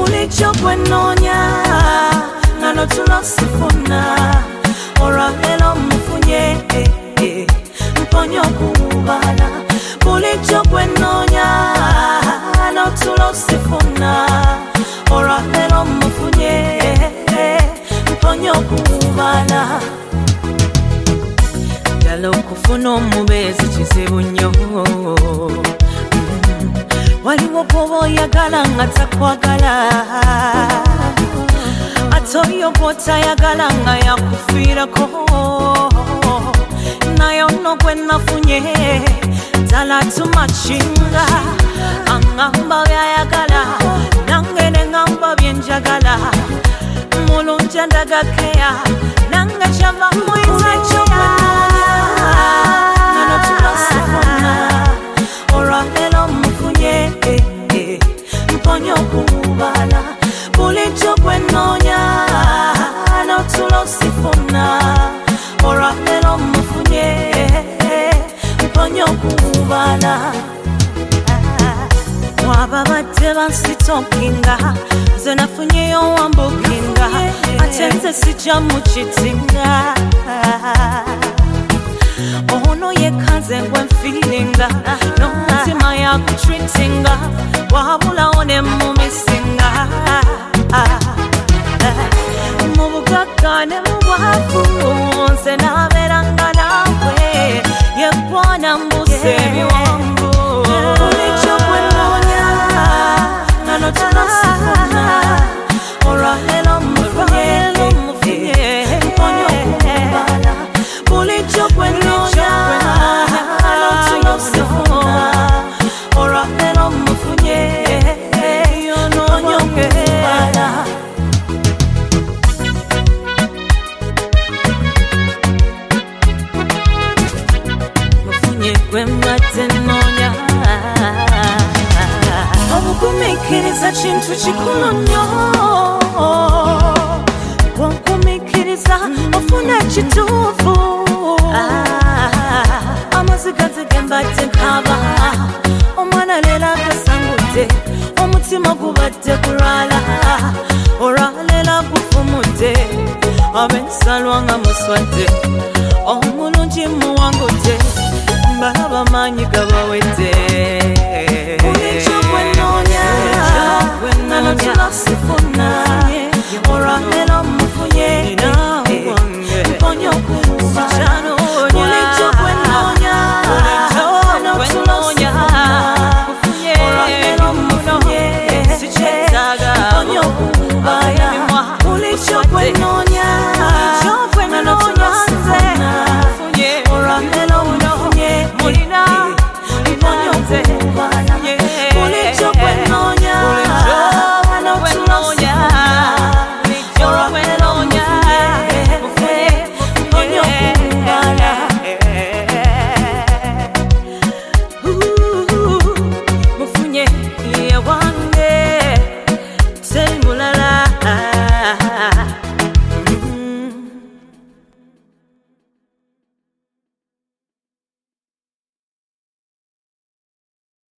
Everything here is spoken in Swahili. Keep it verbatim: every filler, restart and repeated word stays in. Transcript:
Ulicho kwenonya Nano tulosifuna Ora lelo mfunye Mponyo kubala Ulicho kwenonya Nano tulosifuna Ora lelo mfunye Mponyo kubala Dalo kufuna omubezi kizibu nnyo Waliwo kubo yagala nga takwagala Atoyo bota yagala nga yakufirako Nayo no gwe nafunye Dala tumachinga Angamba byayagala Nange ne ngamba byenjagala Mulunja ndagakeya Nange chava muiza Nano tulasifuna Ora lelo mfunye Mponyo kubala Bulicho kwenonya Nano tulosifuna Ora lelo mfunye Mponyo kubala Wababa teba sitokinga Zena funye yo wambukinga Atenze sija muchitinga Ono ye kaze when feelinga No mutima ya kutreatinga Wabula one mumisinga Mubugaka ne muwafu Nse na veranga nawe Ye bwana musebi wangu Ulicho kwenonya Nano tulasifuna Ora lelo mfunye Mponyo kubala Ulicho kwenonya Nano tulasifuna Ora lelo mfunye Mponyo kubala Mfunye kwe matenonya Obukumikiriza chintu chikulu nnyo Wankumikiriza ofuna chitufu Amazigazi gembate nkaba Omwana lela kasangute Omutima gubate kurala Ora lela kufumute Abensalwa nga muswate Omulungi muwangute Mbalaba manyi gabawete Ulicho kwenonya Nano tulasifuna Ora lelo mfunye Mponyo kubala Ulicho kwenonya Nano tulasifuna Ora lelo mfunye Mponyo kubala Ulicho kwenonya